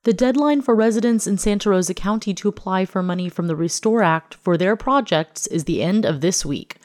The deadline for residents in Santa Rosa County to apply for money from the Restore Act for their projects is the end of this week.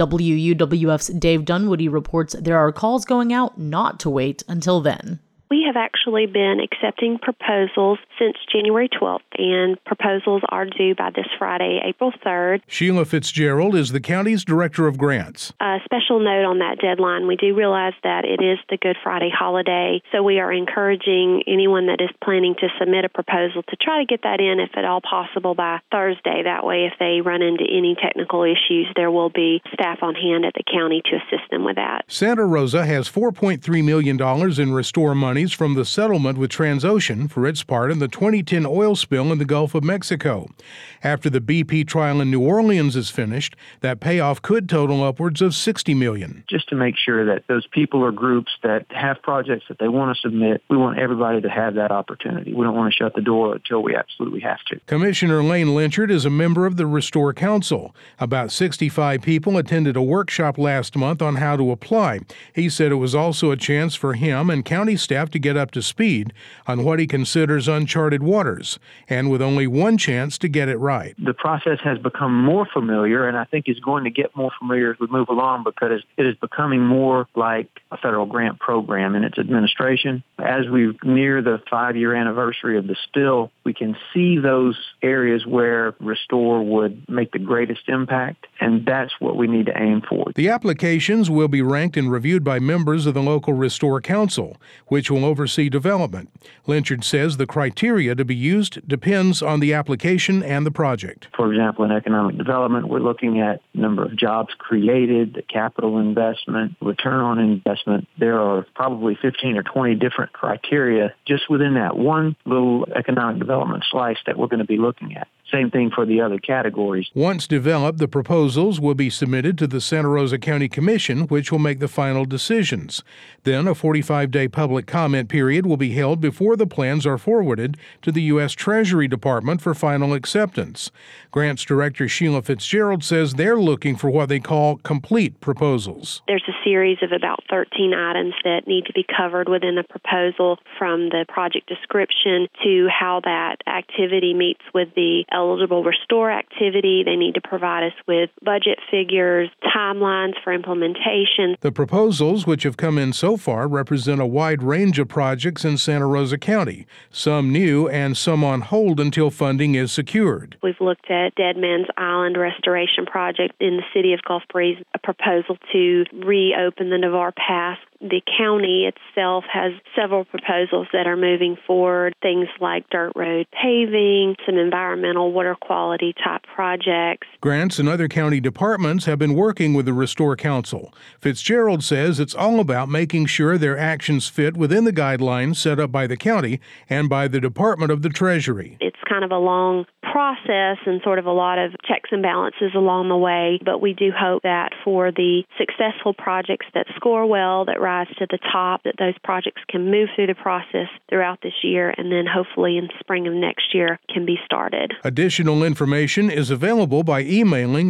WUWF's Dave Dunwoody reports there are calls going out not to wait until then. We have actually been accepting proposals since January 12th, and proposals are due by this Friday, April 3rd. Sheila Fitzgerald is the county's director of grants. A special note on that deadline, we do realize that it is the Good Friday holiday, so we are encouraging anyone that is planning to submit a proposal to try to get that in, if at all possible, by Thursday. That way, if they run into any technical issues, there will be staff on hand at the county to assist them with that. Santa Rosa has $4.3 million in Restore money from the settlement with Transocean for its part in the 2010 oil spill in the Gulf of Mexico. After the BP trial in New Orleans is finished, that payoff could total upwards of $60 million. Just to make sure that those people or groups that have projects that they want to submit, we want everybody to have that opportunity. We don't want to shut the door until we absolutely have to. Commissioner Lane Lynchard is a member of the Restore Council. About 65 people attended a workshop last month on how to apply. He said it was also a chance for him and county staff to get up to speed on what he considers uncharted waters, and with only one chance to get it right. The process has become more familiar, and I think is going to get more familiar as we move along, because it is becoming more like a federal grant program in its administration. As we near the 5-year anniversary of the spill, we can see those areas where Restore would make the greatest impact, and that's what we need to aim for. The applications will be ranked and reviewed by members of the local Restore Council, which will oversee development. Lynchard says the criteria to be used depends on the application and the project. For example, in economic development, we're looking at number of jobs created, the capital investment, return on investment. There are probably 15 or 20 different criteria just within that one little economic development slice that we're going to be looking at. Same thing for the other categories. Once developed, the proposals will be submitted to the Santa Rosa County Commission, which will make the final decisions. Then a 45-day public comment period will be held before the plans are forwarded to the U.S. Treasury Department for final acceptance. Grants Director Sheila Fitzgerald says they're looking for what they call complete proposals. There's a series of about 13 items that need to be covered within the proposal, from the project description to how that activity meets with the eligible Restore activity. They need to provide us with budget figures, timelines for implementation. The proposals, which have come in so far, represent a wide range of projects in Santa Rosa County, some new and some on hold until funding is secured. We've looked at Dead Man's Island restoration project in the city of Gulf Breeze, a proposal to reopen the Navarre Pass. The county itself has several proposals that are moving forward, things like dirt road paving, some environmental water quality type projects. Grants and other county departments have been working with the Restore Council. Fitzgerald says it's all about making sure their actions fit within the guidelines set up by the county and by the Department of the Treasury. It's kind of a long process and sort of a lot of checks and balances along the way, but we do hope that for the successful projects that score well, that rise to the top, that those projects can move through the process throughout this year, and then hopefully in spring of next year can be started. Additional information is available by emailing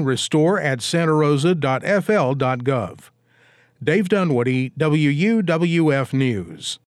restore@santarosa.fl.gov. Dave Dunwoody, WUWF News.